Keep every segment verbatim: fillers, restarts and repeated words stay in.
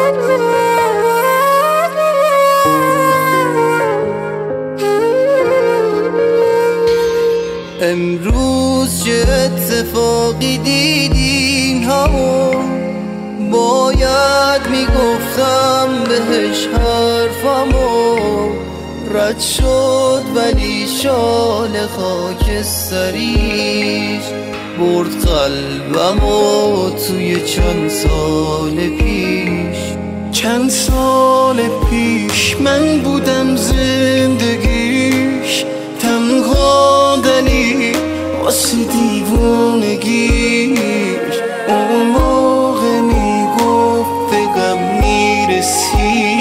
امروز چه اتفاقی دیدیم همو باید میگفتم بهش حرفمو رد شد ولی شال خاکستریش برد قلبمو توی چند سال پیش. چند سال پیش من بودم زندگیش تنها دلیل واسه دیوونگیش. اون موقع میگفت به غم میرسی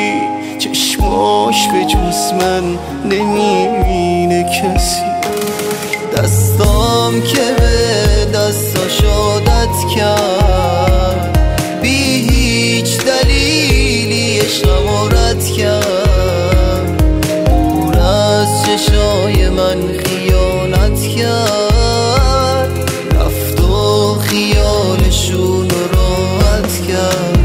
چشماش به جز من نمیبینه کسی. دستام که به دستاش عادت کرد بی هیچ دلیلی عشقمو رد کرد. دور از چشای من خیانت کرد رفت و خیالشون راحت کرد.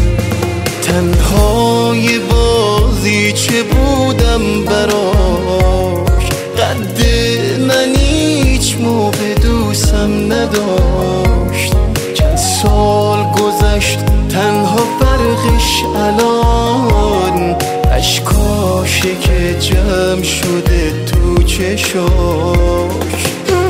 تنهای بازی چه بودم براش قد من هیچ موقع دوستم نداشت. چند سال گذشت تنها فرقش الان اشکاشه که جمع شده تو چشاش.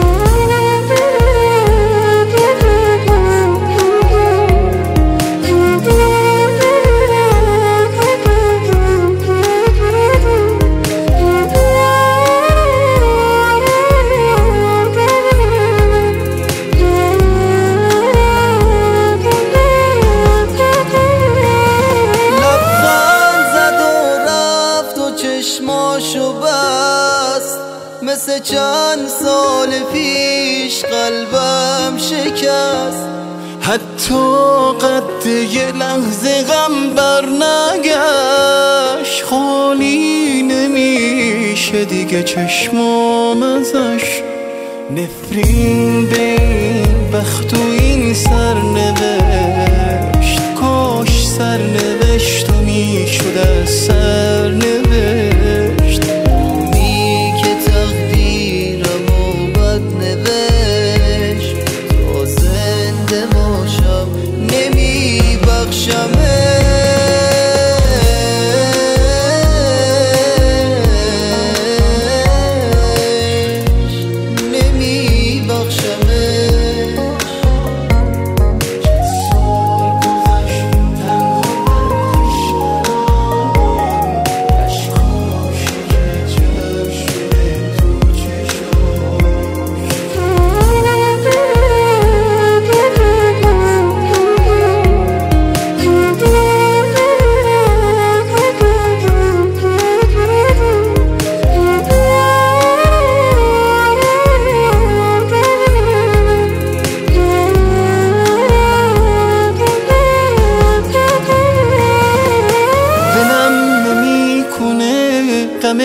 چشماشو بست مثل چند سال پیش قلبم شکست. حتی قد یه لحظه غم بر نگشت خالی نمیشه دیگه چشمام ازش. نفرین به این بخت و این سرنوشت کاش سرنوشت و میشد از سرنوشت. اونی که تقدیرمو بد نوشت تا زنده باشم نمیبخشمش. غم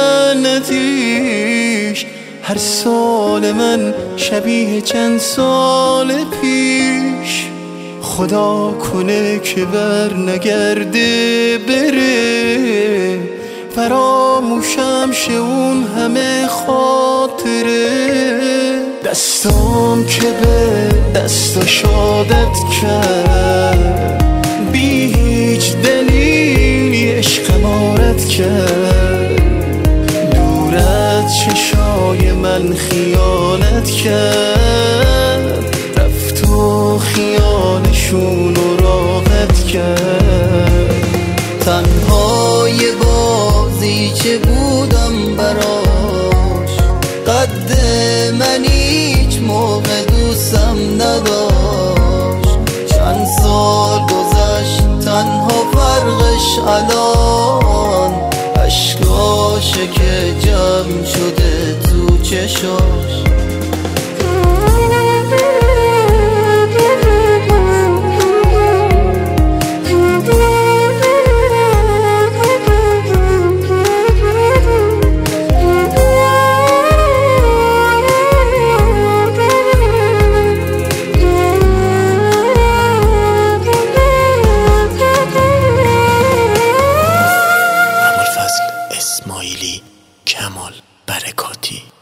لعنتیش هر سال من شبیه چند سال پیش. خدا کنه که بر نگرده بره فراموشم شه اون همه خاطره. دستام که به دستاش عادت کرد بی هیچ دلیلی عشقم عارت کرد. دور از چشای من خیانت کرد رفت و خیالشون رو راحت کرد. تنها یه بازی چه بودم براش قد من هیچ موقع دوستم نداشت. چند سال گذشت تنها فرقش الان اشکاشه که جمع شده تو چشاش. کمال برکاتی.